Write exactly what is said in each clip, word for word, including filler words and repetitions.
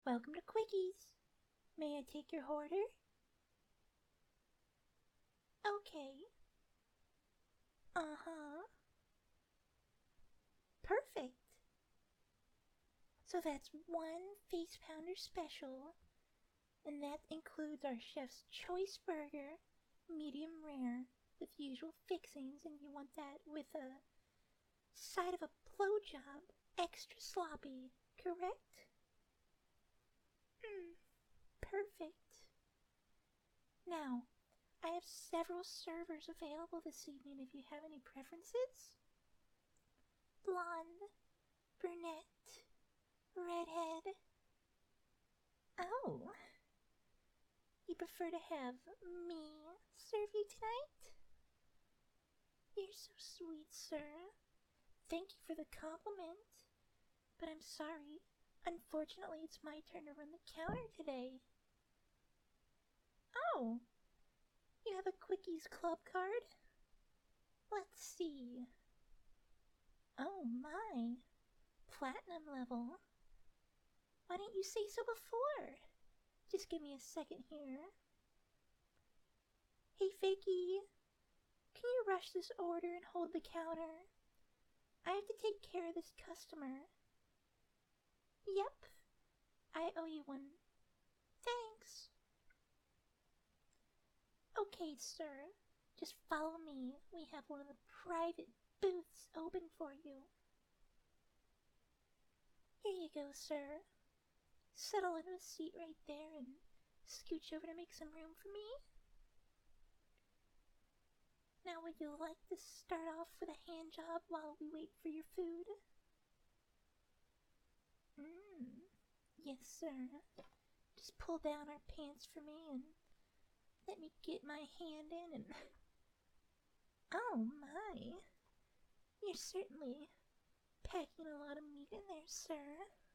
Welcome to Quickies. May I take your order? Okay. Uh huh. Perfect. So that's one face pounder special, and that includes our chef's choice burger, medium rare, with usual fixings, and you want that with a side of a blowjob, extra sloppy, correct? Hmm, perfect. Now, I have several servers available this evening if you have any preferences. Blonde, brunette, redhead. Oh, you prefer to have me serve you tonight? You're so sweet, sir. Thank you for the compliment, but I'm sorry. Unfortunately, it's my turn to run the counter today. Oh, you have a Quickies Club card? Let's see. Oh my, platinum level. Why didn't you say so before? Just give me a second here. Hey, Fakey, can you rush this order and hold the counter? I have to take care of this customer. Yep, I owe you one. Thanks. Okay, sir, just follow me. We have one of the private booths open for you. Here you go, sir. Settle into a seat right there and scooch over to make some room for me. Now, would you like to start off with a hand job while we wait for your food? Mmm, yes, sir. Just pull down our pants for me and let me get my hand in and. Oh my! You're certainly packing a lot of meat in there, sir.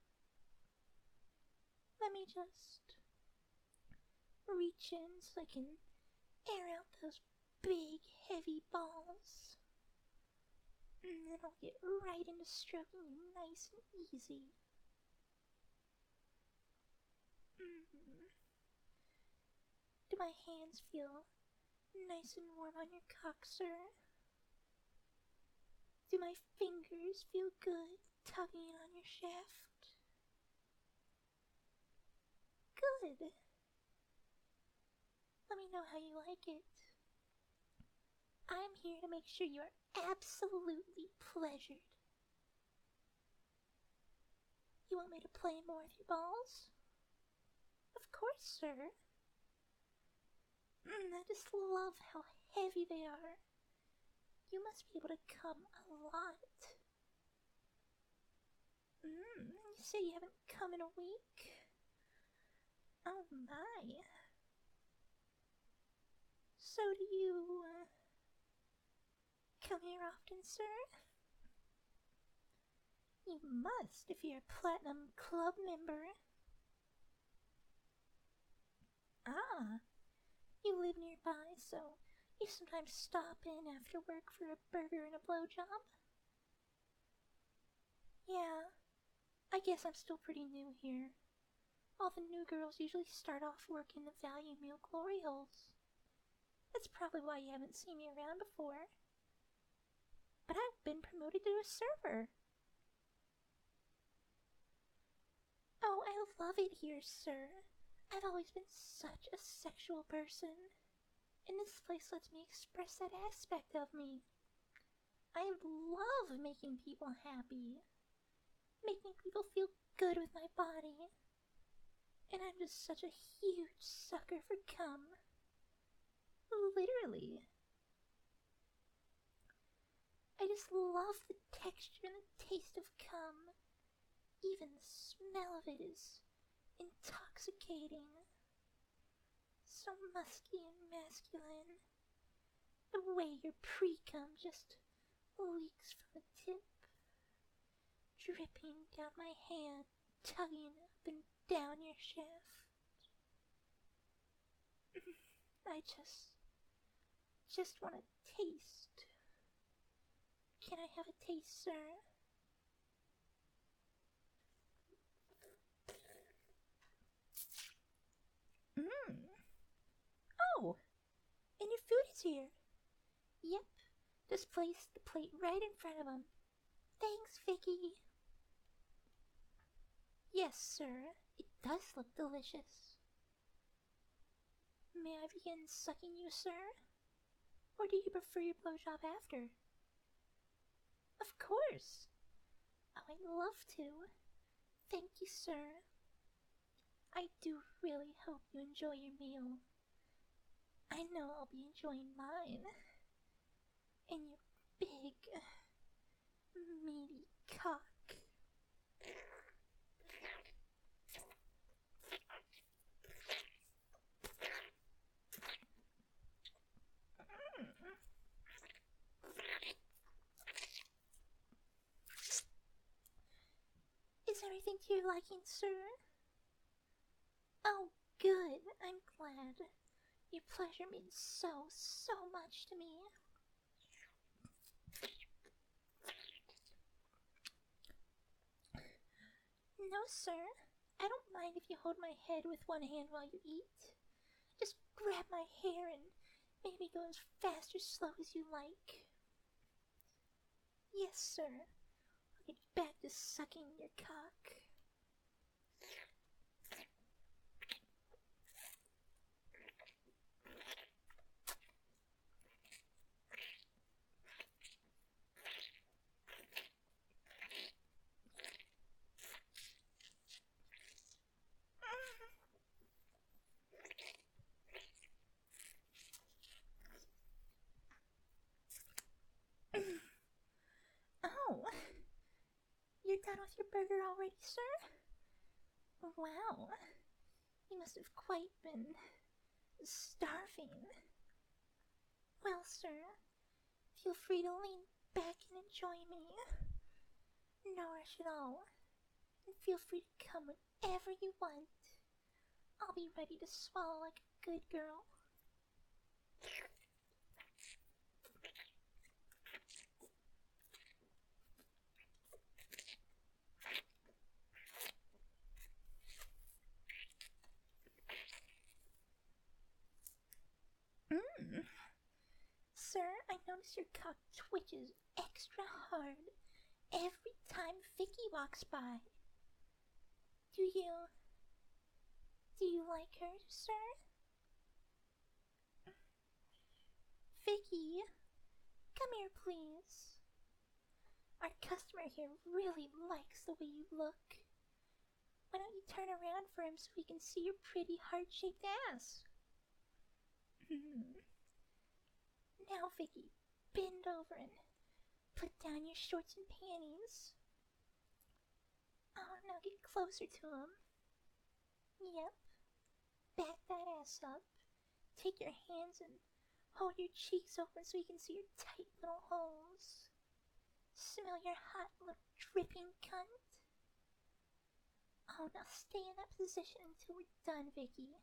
Let me just reach in so I can air out those big, heavy balls. And then I'll get right into stroking you nice and easy. Mm-hmm. Do my hands feel nice and warm on your cock, sir? Do my fingers feel good tugging on your shaft? Good. Let me know how you like it. I'm here to make sure you are absolutely pleasured. You want me to play more with your balls? Of course, sir. Mm, I just love how heavy they are. You must be able to come a lot. Mmm, you say you haven't come in a week? Oh my. So do you, uh, come here often, sir? You must if you're a Platinum Club member. Ah, you live nearby, so you sometimes stop in after work for a burger and a blowjob? Yeah, I guess I'm still pretty new here. All the new girls usually start off working the value meal glory holes. That's probably why you haven't seen me around before. But I've been promoted to a server. Oh, I love it here, sir. I've always been such a sexual person, and this place lets me express that aspect of me. I love making people happy, making people feel good with my body, and I'm just such a huge sucker for cum. Literally. I just love the texture and the taste of cum. Even the smell of it is intoxicating. So musky and masculine. The way your pre-cum just leaks from the tip, dripping down my hand, tugging up and down your shaft. I just, just want to taste. Can I have a taste, sir? He's here. Yep, just place the plate right in front of him. Thanks, Vicky. Yes, sir, it does look delicious. May I begin sucking you, sir? Or do you prefer your blowjob after? Of course. Oh, I'd love to. Thank you, sir. I do really hope you enjoy your meal. I know I'll be enjoying mine. And your big, meaty cock. Is everything to your liking, sir? Oh, good. I'm glad. Your pleasure means so, so much to me. No, sir. I don't mind if you hold my head with one hand while you eat. Just grab my hair and maybe go as fast or slow as you like. Yes, sir. I'll get back to sucking your cock. Oh, you're done with your burger already, sir? Wow, you must have quite been starving. Well, sir, feel free to lean back and enjoy me. No rush at all, and feel free to come whenever you want. I'll be ready to swallow like a good girl. Mmm. Sir, I notice your cock twitches extra hard every time Vicky walks by. Do you... Do you like her, sir? Vicky, come here, please. Our customer here really likes the way you look. Why don't you turn around for him so we can see your pretty heart-shaped ass? Now, Vicky, bend over and put down your shorts and panties. Oh, now get closer to him. Yep. Back that ass up. Take your hands and hold your cheeks open so you can see your tight little holes. Smell your hot little dripping cunt. Oh, now stay in that position until we're done, Vicky.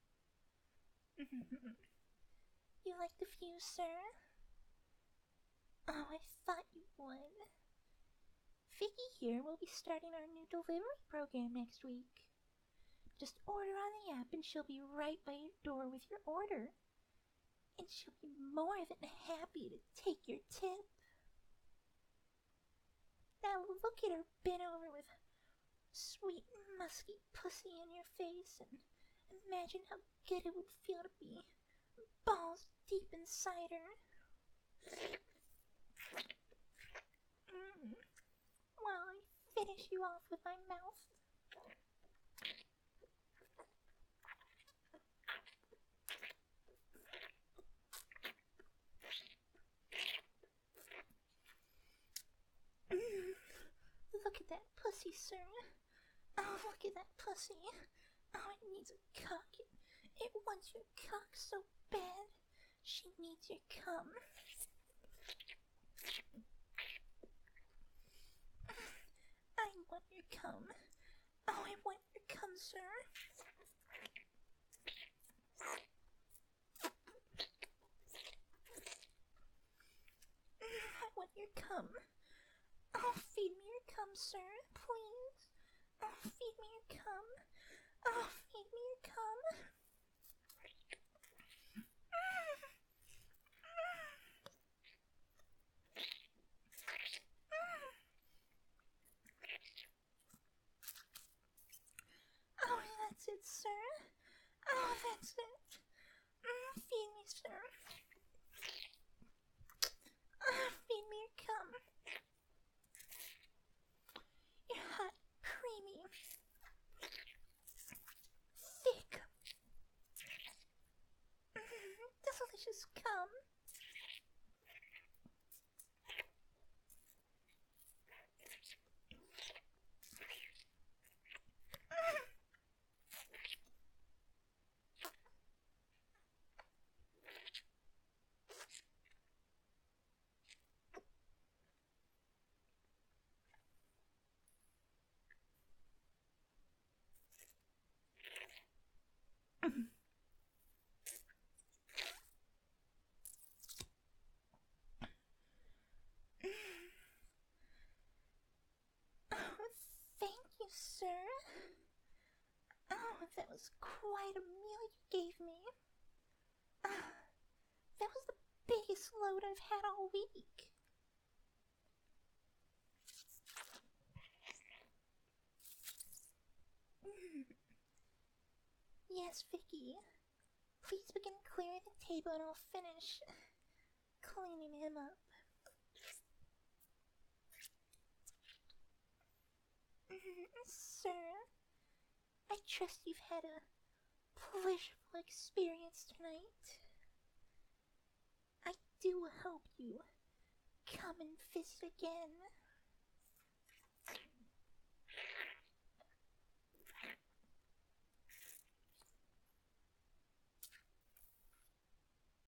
You like the view, sir? Oh, I thought you would. Vicky here will be starting our new delivery program next week. Just order on the app and she'll be right by your door with your order. And she'll be more than happy to take your tip. Now look at her bent over with sweet, musky pussy in your face and imagine how good it would feel to be balls deep inside her. Mm. While I finish you off with my mouth. Mm. Look at that pussy, sir. Oh, look at that pussy. Oh, it needs a cock. It, it wants your cock so bad. She needs your cum. I want your cum. Oh, I want your cum, sir. I want your cum. Oh, feed me your cum, sir, please. Oh, feed me your cum. Oh, feed me your cum. that's it, sir. Oh, that's it. Mm, feed me, sir. Uh, feed me your cum. Your hot, creamy, thick, mm, delicious cum. Oh, thank you, sir. Oh, that was quite a meal you gave me. Uh, that was the biggest load I've had all week. Mm. Yes, Vicky. Please begin clearing the table and I'll finish cleaning him up. Mm, sir, I trust you've had a pleasurable experience tonight. I do hope you come and visit again.